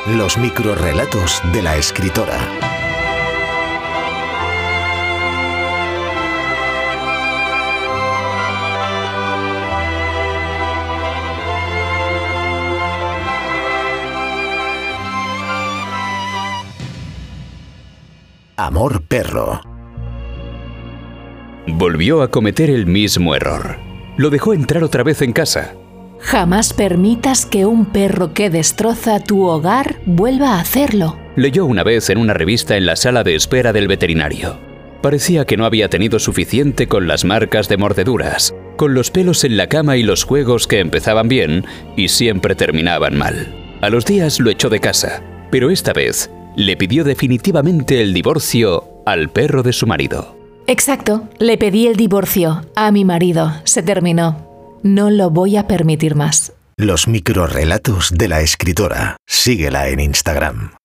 Los microrrelatos de la escritora. Amor perro. Volvió a cometer el mismo error. Lo dejó entrar otra vez en casa. Jamás permitas que un perro que destroza tu hogar vuelva a hacerlo. Leyó una vez en una revista en la sala de espera del veterinario. Parecía que no había tenido suficiente con las marcas de mordeduras, con los pelos en la cama y los juegos que empezaban bien y siempre terminaban mal. A los días lo echó de casa, pero esta vez le pidió definitivamente el divorcio al perro de su marido. Exacto, le pedí el divorcio a mi marido. Se terminó. No lo voy a permitir más. Los microrrelatos de la escritora. Síguela en Instagram.